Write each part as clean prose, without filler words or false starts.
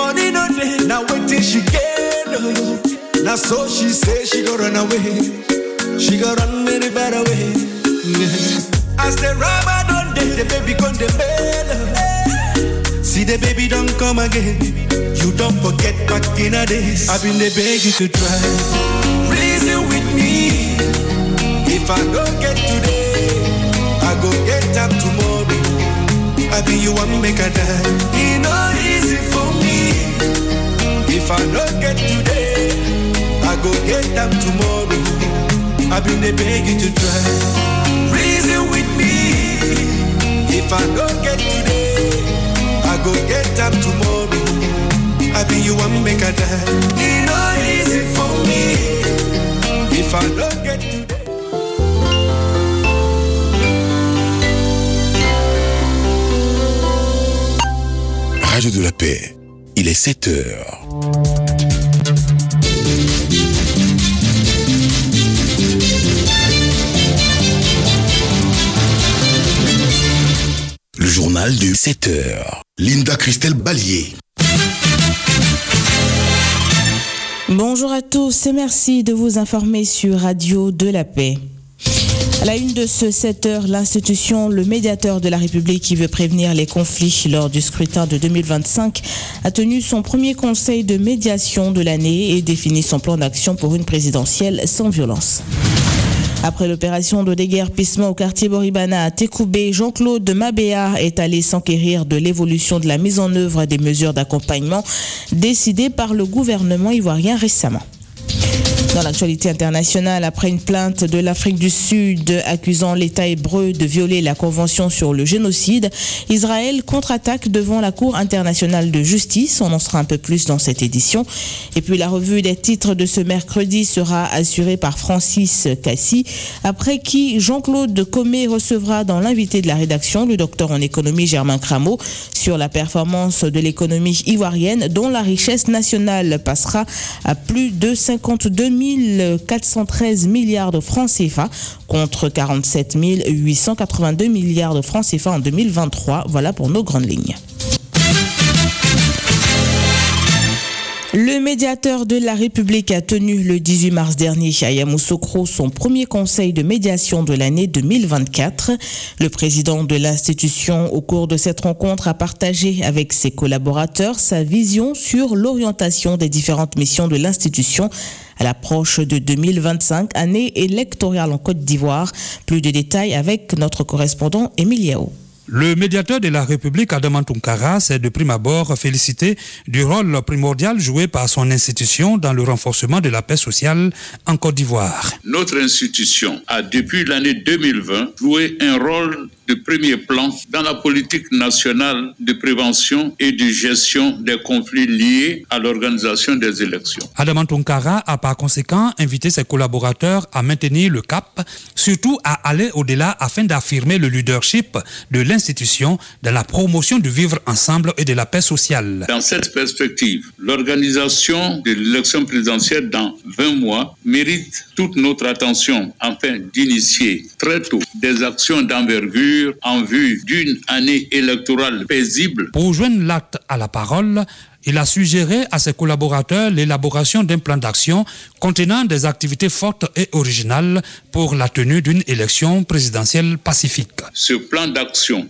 money no day, now wait till she get now so she say she go run away. She go run very far away. As the rubber don't day, the baby come the bell. See the baby don't come again. You don't forget back in the days. I've been the beg you to try. Reason with me. If I don't get today, I go get up tomorrow. I be you want make a die. It not easy for me. If I don't get today, I go get up tomorrow. I've been the beg you to try. Reason with me. If I don't get today, I go get up tomorrow. I be you want make a die. It not easy for me. If I don't get today. Radio de la Paix, il est 7 heures. Le journal de 7 heures. Linda Christelle Ballier. Bonjour à tous et merci de vous informer sur Radio de la Paix. À la une de ce 7 heures, l'institution, le médiateur de la République qui veut prévenir les conflits lors du scrutin de 2025, a tenu son premier conseil de médiation de l'année et défini son plan d'action pour une présidentielle sans violence. Après l'opération de déguerpissement au quartier Boribana à Tekoubé, Jean-Claude Mabéa est allé s'enquérir de l'évolution de la mise en œuvre des mesures d'accompagnement décidées par le gouvernement ivoirien récemment. Dans l'actualité internationale, après une plainte de l'Afrique du Sud accusant l'État hébreu de violer la Convention sur le génocide, Israël contre-attaque devant la Cour internationale de justice. On en sera un peu plus dans cette édition. Et puis la revue des titres de ce mercredi sera assurée par Francis Cassi, après qui Jean-Claude Comé recevra dans l'invité de la rédaction le docteur en économie Germain Crameau sur la performance de l'économie ivoirienne dont la richesse nationale passera à plus de 52 413 milliards de francs CFA contre 47 882 milliards de francs CFA en 2023. Voilà pour nos grandes lignes. Le médiateur de la République a tenu le 18 mars dernier à Yamoussoukro son premier conseil de médiation de l'année 2024. Le président de l'institution, au cours de cette rencontre, a partagé avec ses collaborateurs sa vision sur l'orientation des différentes missions de l'institution à l'approche de 2025, année électorale en Côte d'Ivoire. Plus de détails avec notre correspondant Émile Yao. Le médiateur de la République, Adama Tounkara, s'est de prime abord félicité du rôle primordial joué par son institution dans le renforcement de la paix sociale en Côte d'Ivoire. Notre institution a, depuis l'année 2020, joué un rôle de premier plan dans la politique nationale de prévention et de gestion des conflits liés à l'organisation des élections. Adama Tounkara a par conséquent invité ses collaborateurs à maintenir le cap, surtout à aller au-delà afin d'affirmer le leadership de l'institution dans la promotion du vivre ensemble et de la paix sociale. Dans cette perspective, l'organisation de l'élection présidentielle dans 20 mois mérite toute notre attention afin d'initier très tôt des actions d'envergure en vue d'une année électorale paisible. Pour joindre l'acte à la parole, il a suggéré à ses collaborateurs l'élaboration d'un plan d'action contenant des activités fortes et originales pour la tenue d'une élection présidentielle pacifique. Ce plan d'action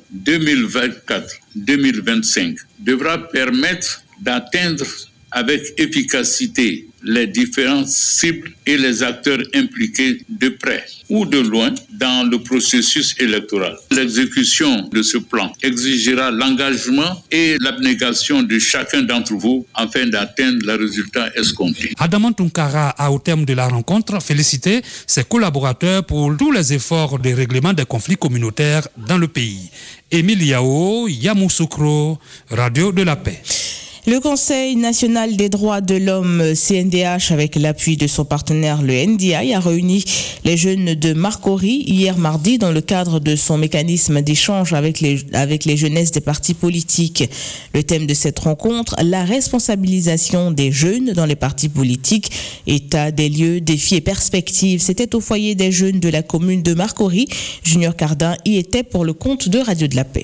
2024-2025 devra permettre d'atteindre avec efficacité les différentes cibles et les acteurs impliqués de près ou de loin dans le processus électoral. L'exécution de ce plan exigera l'engagement et l'abnégation de chacun d'entre vous afin d'atteindre le résultat escompté. Adama Tounkara a, au terme de la rencontre, félicité ses collaborateurs pour tous les efforts de règlement des conflits communautaires dans le pays. Émile Yao, Yamoussoukro, Radio de la Paix. Le Conseil national des droits de l'homme, CNDH, avec l'appui de son partenaire le NDI, a réuni les jeunes de Marcory hier mardi dans le cadre de son mécanisme d'échange avec les jeunesses des partis politiques. Le thème de cette rencontre, la responsabilisation des jeunes dans les partis politiques, état des lieux, défis et perspectives. C'était au foyer des jeunes de la commune de Marcory. Junior Cardin y était pour le compte de Radio de la Paix.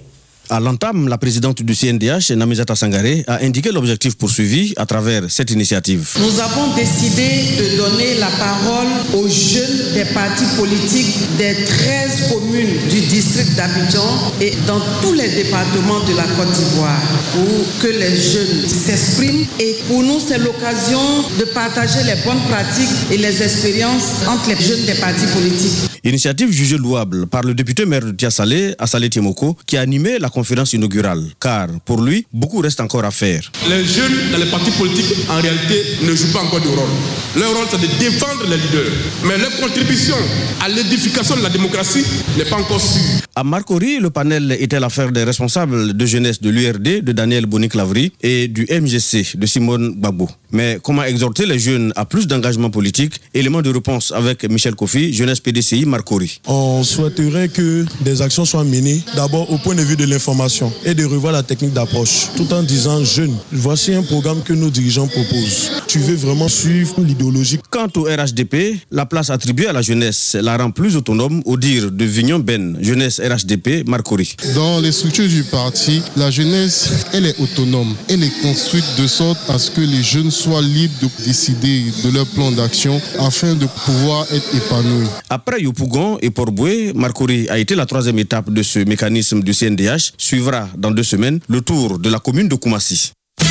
À l'entame, la présidente du CNDH, Namizata Sangaré, a indiqué l'objectif poursuivi à travers cette initiative. Nous avons décidé de donner la parole aux jeunes des partis politiques des 13 communes du district d'Abidjan et dans tous les départements de la Côte d'Ivoire pour que les jeunes s'expriment. Et pour nous, c'est l'occasion de partager les bonnes pratiques et les expériences entre les jeunes des partis politiques. Initiative jugée louable par le député maire de Tiasalé, Assalé Tiemoko, qui a animé la conférence inaugurale. Car pour lui, beaucoup reste encore à faire. Les jeunes dans les partis politiques, en réalité, ne jouent pas encore de rôle. Leur rôle, c'est de défendre les leaders. Mais leur contribution à l'édification de la démocratie n'est pas encore sûre. À Marcory, le panel était l'affaire des responsables de jeunesse de l'URD, de Daniel Boni-Clavry, et du MGC, de Simone Gbagbo. Mais comment exhorter les jeunes à plus d'engagement politique? Élément de réponse avec Michel Kofi, jeunesse PDCI Marcory. On souhaiterait que des actions soient menées, d'abord au point de vue de l'information et de revoir la technique d'approche, tout en disant jeunes, voici un programme que nos dirigeants proposent. Tu veux vraiment suivre l'idéologie? Quant au RHDP, la place attribuée à la jeunesse la rend plus autonome, au dire de Vignon Ben, jeunesse RHDP Marcory. Dans les structures du parti, la jeunesse, elle est autonome. Elle est construite de sorte à ce que les jeunes soient libres de décider de leur plan d'action afin de pouvoir être épanouis. Après Yopougon et Port-Boué, Marcory a été la troisième étape de ce mécanisme du CNDH. Suivra dans 2 semaines le tour de la commune de Koumassi.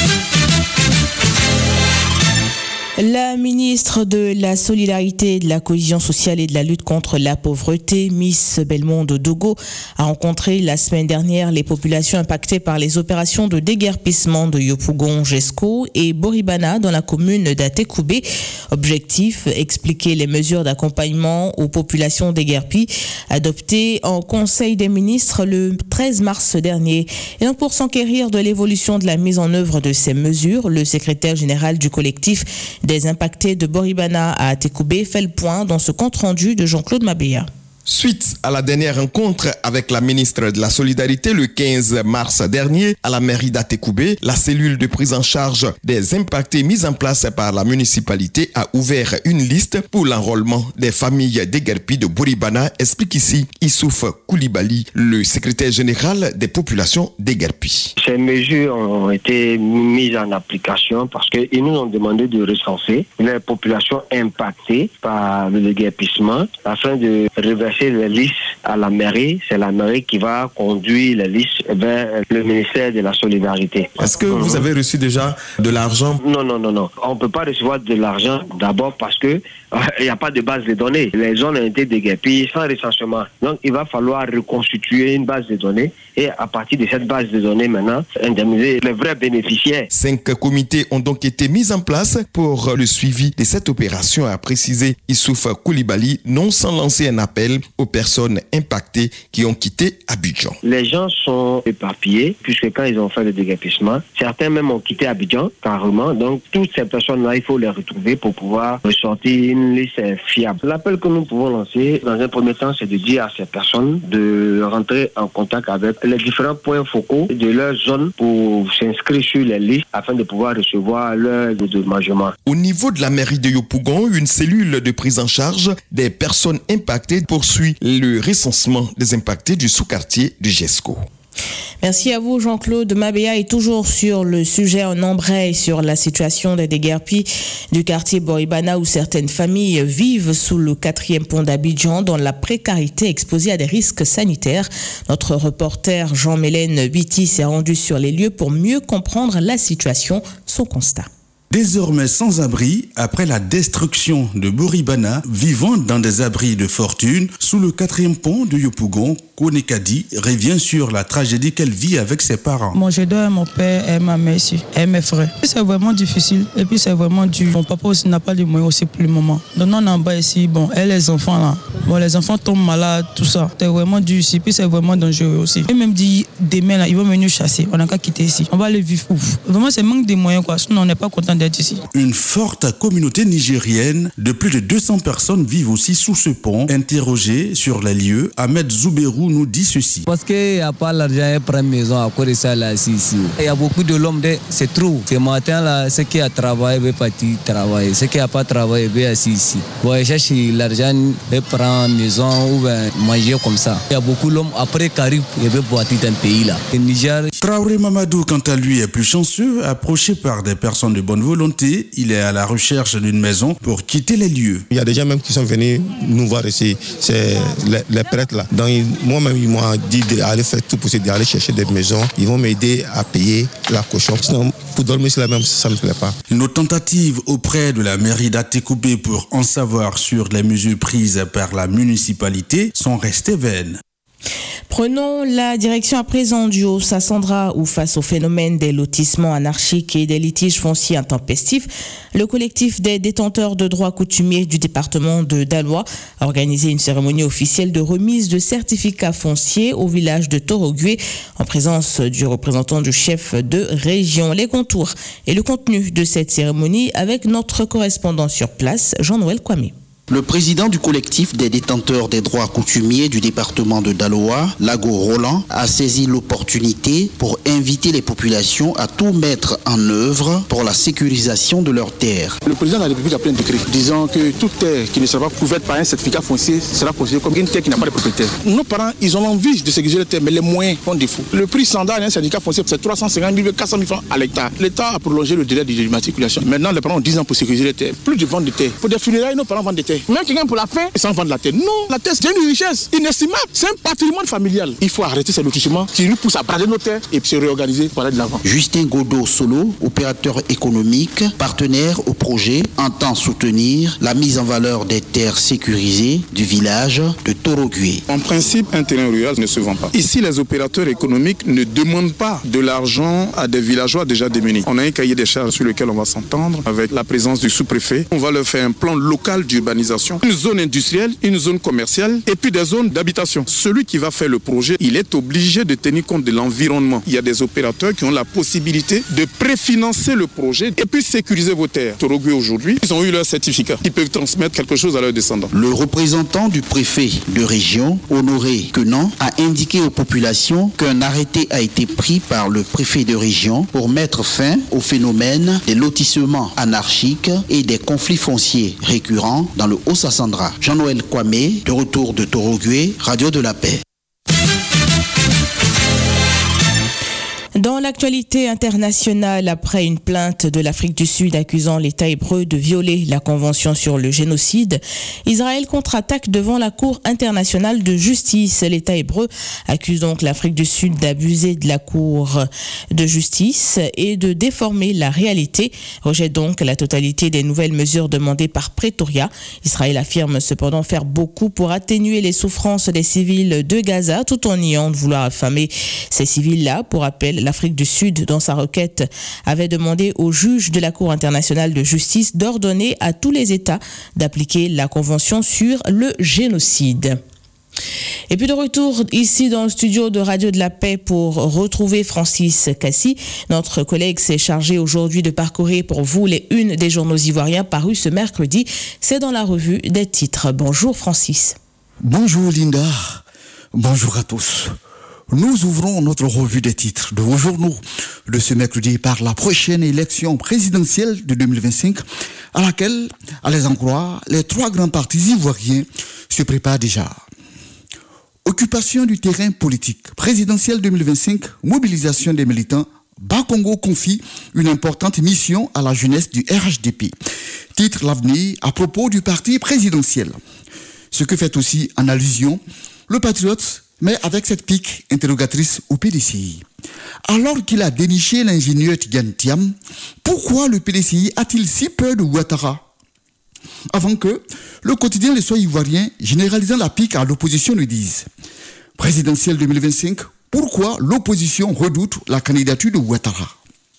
La ministre de la Solidarité, de la Cohésion sociale et de la lutte contre la pauvreté, Miss Belmondo Dogo, a rencontré la semaine dernière les populations impactées par les opérations de déguerpissement de Yopougon, Jesco et Boribana dans la commune d'Atekoubé. Objectif, expliquer les mesures d'accompagnement aux populations déguerpies adoptées en Conseil des ministres le 13 mars dernier. Et donc pour s'enquérir de l'évolution de la mise en œuvre de ces mesures, le secrétaire général du collectif des impactés de Boribana à Atekoubé fait le point dans ce compte-rendu de Jean-Claude Mabéa. Suite à la dernière rencontre avec la ministre de la Solidarité le 15 mars dernier à la mairie d'Atekoubé, la cellule de prise en charge des impactés mise en place par la municipalité a ouvert une liste pour l'enrôlement des familles déguerpies de Boribana, explique ici Issouf Koulibaly, le secrétaire général des populations déguerpies. Ces mesures ont été mises en application parce qu'ils nous ont demandé de recenser les populations impactées par le déguerpissement afin de reverser les listes à la mairie. C'est la mairie qui va conduire les listes vers le ministère de la Solidarité. Est-ce que vous avez reçu déjà de l'argent? Non. On ne peut pas recevoir de l'argent d'abord parce que il n'y a pas de base de données. Les zones ont été déguerpies sans recensement. Donc il va falloir reconstituer une base de données et à partir de cette base de données maintenant, indemniser les vrais bénéficiaires. 5 comités ont donc été mis en place pour le suivi de cette opération, a précisé Issouf Koulibaly, non sans lancer un appel aux personnes impactées qui ont quitté Abidjan. Les gens sont éparpillés puisque quand ils ont fait le déguerpissement, certains même ont quitté Abidjan carrément. Donc toutes ces personnes-là, il faut les retrouver pour pouvoir ressortir une liste fiable. L'appel que nous pouvons lancer dans un premier temps, c'est de dire à ces personnes de rentrer en contact avec les différents points focaux de leur zone pour s'inscrire sur les listes afin de pouvoir recevoir leur dédommagement. Au niveau de la mairie de Yopougon, une cellule de prise en charge des personnes impactées poursuit le recensement des impactés du sous-quartier de Jesco. Merci à vous Jean-Claude Mabéa. Et toujours sur le sujet, on embraye sur la situation des déguerpis du quartier Boribana où certaines familles vivent sous le 4e pont d'Abidjan dans la précarité, exposée à des risques sanitaires. Notre reporter Jean-Mélène Biti s'est rendu sur les lieux pour mieux comprendre la situation. Son constat. Désormais sans abri, après la destruction de Boribana, vivant dans des abris de fortune, sous le 4e pont de Yopougon, Konekadi revient sur la tragédie qu'elle vit avec ses parents. Moi, je dois à mon père et ma mère ici, et mes frères. C'est vraiment difficile, et puis c'est vraiment dur. Mon papa aussi n'a pas de moyens aussi pour le moment. Donc on est en bas ici, et les enfants là, les enfants tombent malades, tout ça. C'est vraiment dur ici, puis c'est vraiment dangereux aussi. Et même dit, demain là, ils vont venir chasser, on n'a qu'à quitter ici. On va aller vivre ouf. Vraiment, c'est manque de moyens quoi, sinon on n'est pas content d'être ici. Une forte communauté nigérienne de plus de 200 personnes vivent aussi sous ce pont. Interrogé sur les lieux, Ahmed Zouberou nous dit ceci. Parce qu'il n'y a pas l'argent pour prendre maison à cause de ça là, ici. Il y a beaucoup de l'homme, c'est trop. Ce matin là, ceux qui a travaillé veulent partir travailler. Ceux qui n'ont pas travaillé veulent assis ici. Bon, chercher l'argent et prendre maison ou manger comme ça. Il y a beaucoup d'hommes après qui arrivent et veulent partir dans le pays là. Le Niger. Traoré Mamadou, quant à lui, est plus chanceux. Approché par des personnes de bonne volonté, il est à la recherche d'une maison pour quitter les lieux. Il y a des gens même qui sont venus nous voir ici, c'est les prêtres là. Donc moi-même, ils m'ont dit d'aller faire tout possible, d'aller chercher des maisons. Ils vont m'aider à payer la caution. Sinon, pour dormir sur la même, ça ne me plaît pas. Nos tentatives auprès de la mairie d'Atécoubé pour en savoir sur les mesures prises par la municipalité sont restées vaines. Prenons la direction à présent du Haut-Sassandra où face au phénomène des lotissements anarchiques et des litiges fonciers intempestifs, le collectif des détenteurs de droits coutumiers du département de Daloa a organisé une cérémonie officielle de remise de certificats fonciers au village de Torogué en présence du représentant du chef de région. Les contours et le contenu de cette cérémonie avec notre correspondant sur place, Jean-Noël Kwame. Le président du collectif des détenteurs des droits coutumiers du département de Daloa, Lago Roland, a saisi l'opportunité pour inviter les populations à tout mettre en œuvre pour la sécurisation de leurs terres. Le président de la République a pris un décret disant que toute terre qui ne sera pas couverte par un certificat foncier sera considérée comme une terre qui n'a pas de propriétaire. Nos parents, ils ont envie de sécuriser les terres, mais les moyens font défaut. Le prix standard d'un certificat foncier, c'est 350 000, 400 000 francs à l'hectare. L'État a prolongé le délai d'immatriculation. Maintenant, les parents ont 10 ans pour sécuriser les terres. Plus de vente de terres. Pour des funérailles, nos parents vendent des terres. Même quelqu'un pour la faim, ils s'en vendent la terre. Non, la terre, c'est une richesse inestimable. C'est un patrimoine familial. Il faut arrêter ces lotissements qui nous poussent à brader nos terres et puis se réorganiser pour aller de l'avant. Justin Godot Solo, opérateur économique, partenaire au projet, entend soutenir la mise en valeur des terres sécurisées du village de Torogué. En principe, un terrain rural ne se vend pas. Ici, les opérateurs économiques ne demandent pas de l'argent à des villageois déjà démunis. On a un cahier des charges sur lequel on va s'entendre avec la présence du sous-préfet. On va leur faire un plan local d'urbanisation, une zone industrielle, une zone commerciale et puis des zones d'habitation. Celui qui va faire le projet, il est obligé de tenir compte de l'environnement. Il y a des opérateurs qui ont la possibilité de préfinancer le projet et puis sécuriser vos terres. Torogué aujourd'hui, ils ont eu leur certificat. Ils peuvent transmettre quelque chose à leurs descendants. Le représentant du préfet de région, Honoré Quenan, a indiqué aux populations qu'un arrêté a été pris par le préfet de région pour mettre fin au phénomène des lotissements anarchiques et des conflits fonciers récurrents dans le Haut-Sassandra. Jean-Noël Kwame, de retour de Torogué, Radio de la Paix. Dans l'actualité internationale, après une plainte de l'Afrique du Sud accusant l'État hébreu de violer la Convention sur le génocide, Israël contre-attaque devant la Cour internationale de justice. L'État hébreu accuse donc l'Afrique du Sud d'abuser de la Cour de justice et de déformer la réalité, rejette donc la totalité des nouvelles mesures demandées par Pretoria. Israël affirme cependant faire beaucoup pour atténuer les souffrances des civils de Gaza tout en niant de vouloir affamer ces civils-là. Pour rappel, l'Afrique du Sud, dans sa requête, avait demandé au juge de la Cour internationale de justice d'ordonner à tous les États d'appliquer la Convention sur le génocide. Et puis de retour ici dans le studio de Radio de la Paix pour retrouver Francis Cassi. Notre collègue s'est chargé aujourd'hui de parcourir pour vous les unes des journaux ivoiriens parus ce mercredi. C'est dans la revue des titres. Bonjour Francis. Bonjour Linda. Bonjour à tous. Nous ouvrons notre revue des titres de vos journaux de ce mercredi par la prochaine élection présidentielle de 2025 à laquelle, à les en croire, les trois grands partis ivoiriens se préparent déjà. Occupation du terrain politique, présidentielle 2025, mobilisation des militants, Bas-Congo confie une importante mission à la jeunesse du RHDP. Titre l'avenir à propos du parti présidentiel. Ce que fait aussi en allusion le patriote, mais avec cette pique interrogatrice au PDCI. Alors qu'il a déniché l'ingénieur Tidiane Thiam, pourquoi le PDCI a-t-il si peur de Ouattara? Avant que le quotidien Le Soir ivoirien, généralisant la pique à l'opposition, le dise. Présidentielle 2025, pourquoi l'opposition redoute la candidature de Ouattara?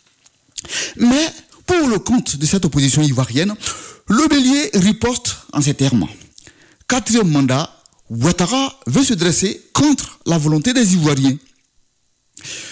Mais pour le compte de cette opposition ivoirienne, le bélier riposte en ces termes. 4e mandat, Ouattara veut se dresser contre la volonté des Ivoiriens.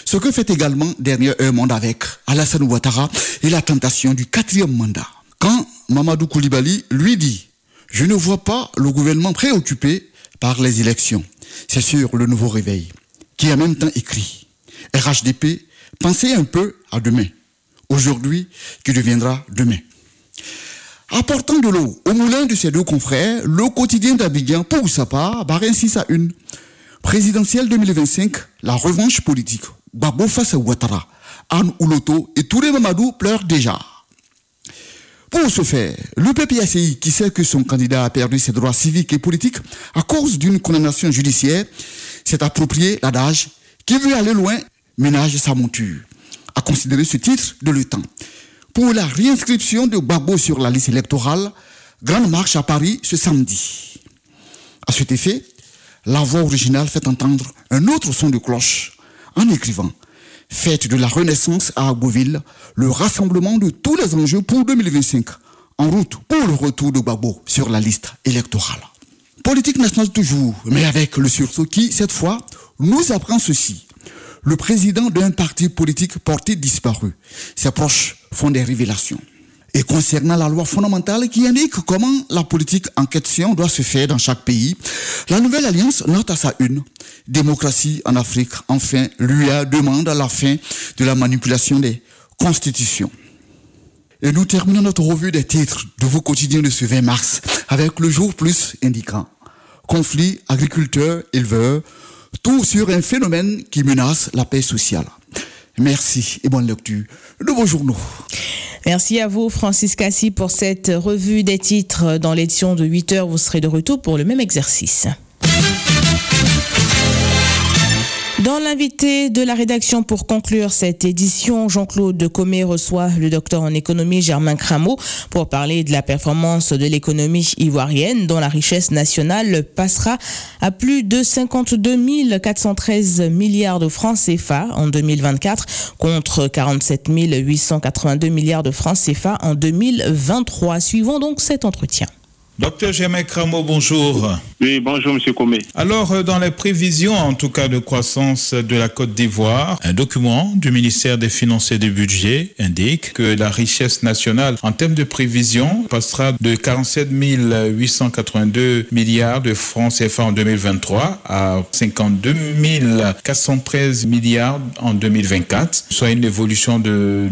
Ce que fait également derrière un monde avec Alassane Ouattara et la tentation du 4e mandat. Quand Mamadou Koulibaly lui dit « Je ne vois pas le gouvernement préoccupé par les élections », c'est sur le Nouveau Réveil, qui a en même temps écrit « RHDP, pensez un peu à demain, aujourd'hui qui deviendra demain ». Apportant de l'eau au moulin de ses deux confrères, le quotidien d'Abidjan, pour sa part, barre ainsi sa une. Présidentielle 2025, la revanche politique. Gbagbo face à Ouattara, Anne Ouloto et Touré Mamadou pleurent déjà. Pour ce faire, le PPACI, qui sait que son candidat a perdu ses droits civiques et politiques à cause d'une condamnation judiciaire, s'est approprié l'adage qui veut aller loin ménage sa monture. A considéré ce titre de le temps. Pour la réinscription de Gbagbo sur la liste électorale, grande marche à Paris ce samedi. À cet effet, la voix originale fait entendre un autre son de cloche en écrivant « Fête de la Renaissance à Agboville, le rassemblement de tous les enjeux pour 2025, en route pour le retour de Gbagbo sur la liste électorale. » Politique nationale toujours, mais avec le sursaut qui, cette fois, nous apprend ceci. Le président d'un parti politique porté disparu. Ses proches font des révélations. Et concernant la loi fondamentale qui indique comment la politique en question doit se faire dans chaque pays, la nouvelle alliance note à sa une. Démocratie en Afrique, enfin, l'UA demande à la fin de la manipulation des constitutions. Et nous terminons notre revue des titres de vos quotidiens de ce 20 mars avec le jour plus indiquant conflit agriculteurs-éleveurs, tout sur un phénomène qui menace la paix sociale. Merci et bonne lecture de vos journaux. Merci à vous, Francis Cassi, pour cette revue des titres. Dans l'édition de 8h, vous serez de retour pour le même exercice. Dans l'invité de la rédaction pour conclure cette édition, Jean-Claude Comé reçoit le docteur en économie Germain Crameau pour parler de la performance de l'économie ivoirienne dont la richesse nationale passera à plus de 52 413 milliards de francs CFA en 2024 contre 47 882 milliards de francs CFA en 2023. Suivons donc cet entretien. Docteur Germain Crameau, bonjour. Oui, bonjour, monsieur Comé. Alors, dans les prévisions, en tout cas de croissance de la Côte d'Ivoire, un document du ministère des Finances et du Budget indique que la richesse nationale, en termes de prévision, passera de 47 882 milliards de francs CFA en 2023 à 52 413 milliards en 2024, soit une évolution de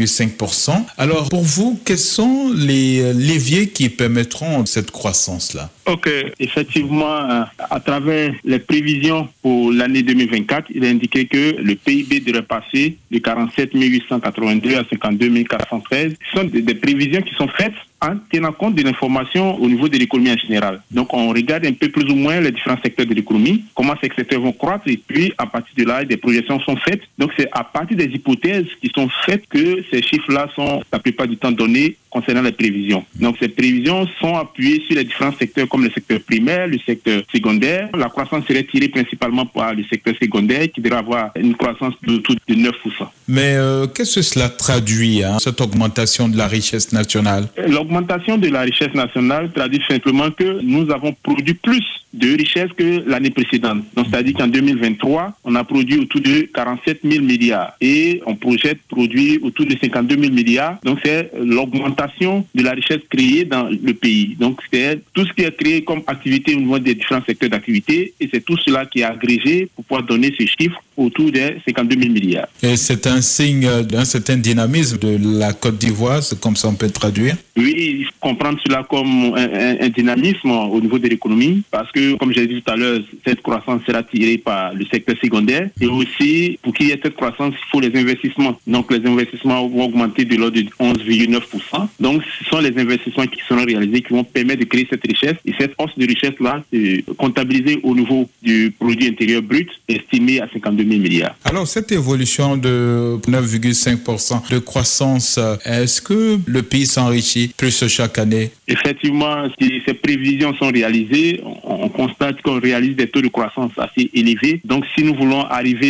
9,5%. Alors, pour vous, quels sont les leviers qui permettront cette croissance-là? Ok, effectivement, à travers les prévisions pour l'année 2024, il est indiqué que le PIB devrait passer de 47 882 à 52 413. Ce sont des prévisions qui sont faites en tenant compte de l'information au niveau de l'économie en général. Donc, on regarde un peu plus ou moins les différents secteurs de l'économie, comment ces secteurs vont croître, et puis, à partir de là, des projections sont faites. Donc, c'est à partir des hypothèses qui sont faites que ces chiffres-là sont, la plupart du temps, donnés concernant les prévisions. Donc, ces prévisions sont appuyées sur les différents secteurs comme le secteur primaire, le secteur secondaire. La croissance serait tirée principalement par le secteur secondaire qui devrait avoir une croissance autour de 9%. Mais qu'est-ce que cela traduit, cette augmentation de la richesse nationale? L'augmentation de la richesse nationale traduit simplement que nous avons produit plus de richesses que l'année précédente. Donc, c'est-à-dire qu'en 2023, on a produit autour de 47 000 milliards et on projette produire autour de 52 000 milliards. Donc, c'est l'augmentation de la richesse créée dans le pays. Donc, c'est tout ce qui est créé comme activité au niveau des différents secteurs d'activité et c'est tout cela qui est agrégé pour pouvoir donner ce chiffre autour de 52 000 milliards. Et c'est un signe d'un certain dynamisme de la Côte d'Ivoire, c'est comme ça on peut le traduire? Oui, il faut comprendre cela comme un dynamisme au niveau de l'économie parce que, comme j'ai dit tout à l'heure, cette croissance sera tirée par le secteur secondaire et aussi, pour qu'il y ait cette croissance, il faut les investissements. Donc, les investissements vont augmenter de l'ordre de 11,9%. Donc, ce sont les investissements qui seront réalisés qui vont permettre de créer cette richesse et cette hausse de richesse-là est comptabilisée au niveau du produit intérieur brut estimé à 52 000 milliards. Alors, cette évolution de 9,5% de croissance, est-ce que le pays s'enrichit plus chaque année? Effectivement, si ces prévisions sont réalisées, on constate qu'on réalise des taux de croissance assez élevés. Donc, si nous voulons arriver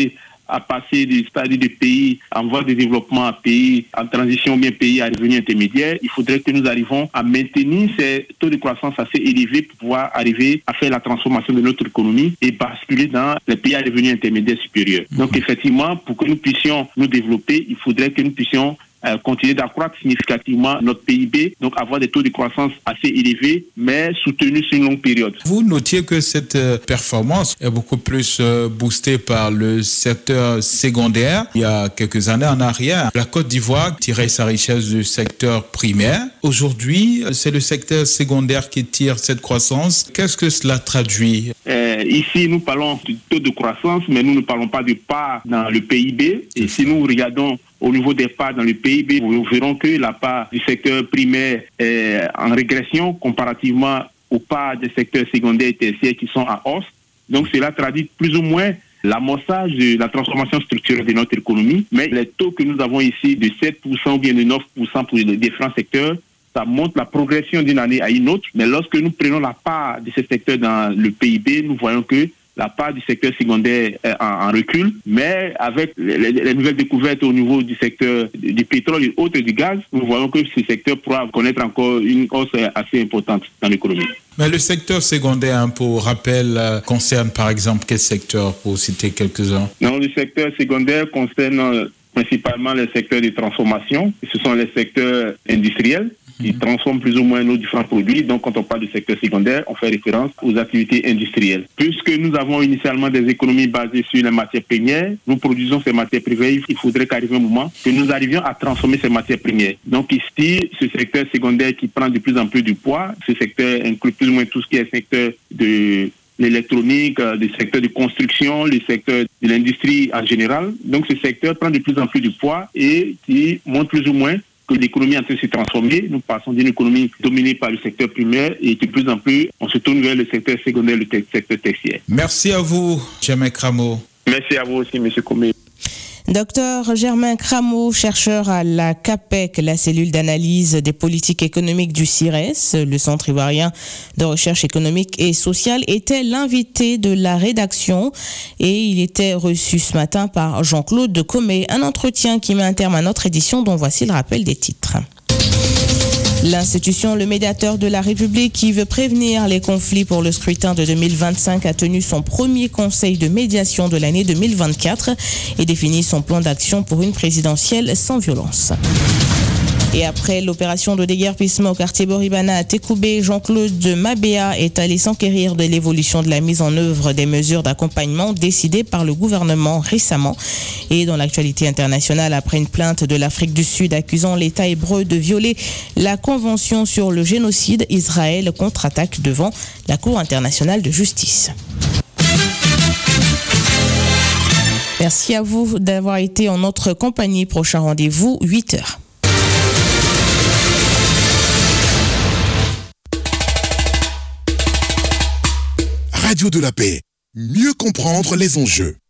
à passer des stades de pays en voie de développement à pays en transition, bien pays à revenu intermédiaire, il faudrait que nous arrivions à maintenir ces taux de croissance assez élevés pour pouvoir arriver à faire la transformation de notre économie et basculer dans les pays à revenu intermédiaire supérieur. Donc effectivement, pour que nous puissions nous développer, il faudrait que nous puissions continuer d'accroître significativement notre PIB, donc avoir des taux de croissance assez élevés, mais soutenus sur une longue période. Vous notiez que cette performance est beaucoup plus boostée par le secteur secondaire. Il y a quelques années en arrière, la Côte d'Ivoire tirait sa richesse du secteur primaire. Aujourd'hui, c'est le secteur secondaire qui tire cette croissance. Qu'est-ce que cela traduit? Ici, nous parlons du taux de croissance, mais nous ne parlons pas de part dans le PIB. Et si nous regardons au niveau des parts dans le PIB, nous verrons que la part du secteur primaire est en régression comparativement aux parts des secteurs secondaires et tertiaires qui sont en hausse. Donc cela traduit plus ou moins l'amorçage de la transformation structurelle de notre économie. Mais les taux que nous avons ici de 7% ou bien de 9% pour les différents secteurs, ça montre la progression d'une année à une autre. Mais lorsque nous prenons la part de ces secteurs dans le PIB, nous voyons que la part du secteur secondaire est en recul, mais avec les nouvelles découvertes au niveau du secteur du pétrole et autres du gaz, nous voyons que ce secteur pourra connaître encore une hausse assez importante dans l'économie. Mais le secteur secondaire, pour rappel, concerne par exemple quel secteur, pour citer quelques-uns? Non, le secteur secondaire concerne principalement les secteurs de transformation. Ce sont les secteurs industriels qui transforment plus ou moins nos différents produits. Donc, quand on parle du secteur secondaire, on fait référence aux activités industrielles. Puisque nous avons initialement des économies basées sur les matières premières, nous produisons ces matières premières. Il faudrait qu'arrive un moment que nous arrivions à transformer ces matières premières. Donc, ici, ce secteur secondaire qui prend de plus en plus du poids, ce secteur inclut plus ou moins tout ce qui est secteur de l'électronique, le secteur de construction, le secteur de l'industrie en général. Donc, ce secteur prend de plus en plus du poids et qui montre plus ou moins que l'économie est en train de se transformer. Nous passons d'une économie dominée par le secteur primaire et de plus en plus, on se tourne vers le secteur secondaire, le secteur tertiaire. Merci à vous, Germain Cramo. Merci à vous aussi, M. Comé. Docteur Germain Cramo, chercheur à la CAPEC, la cellule d'analyse des politiques économiques du CIRES, le Centre ivoirien de recherche économique et sociale, était l'invité de la rédaction et il était reçu ce matin par Jean-Claude Comé. Un entretien qui met un terme à notre édition dont voici le rappel des titres. L'institution Le Médiateur de la République, qui veut prévenir les conflits pour le scrutin de 2025, a tenu son premier conseil de médiation de l'année 2024 et défini son plan d'action pour une présidentielle sans violence. Et après l'opération de déguerpissement au quartier Boribana à Tékoubé, Jean-Claude Mabéa est allé s'enquérir de l'évolution de la mise en œuvre des mesures d'accompagnement décidées par le gouvernement récemment. Et dans l'actualité internationale, après une plainte de l'Afrique du Sud accusant l'État hébreu de violer la Convention sur le génocide, Israël contre-attaque devant la Cour internationale de justice. Merci à vous d'avoir été en notre compagnie. Prochain rendez-vous, 8h. Radio de la Paix, mieux comprendre les enjeux.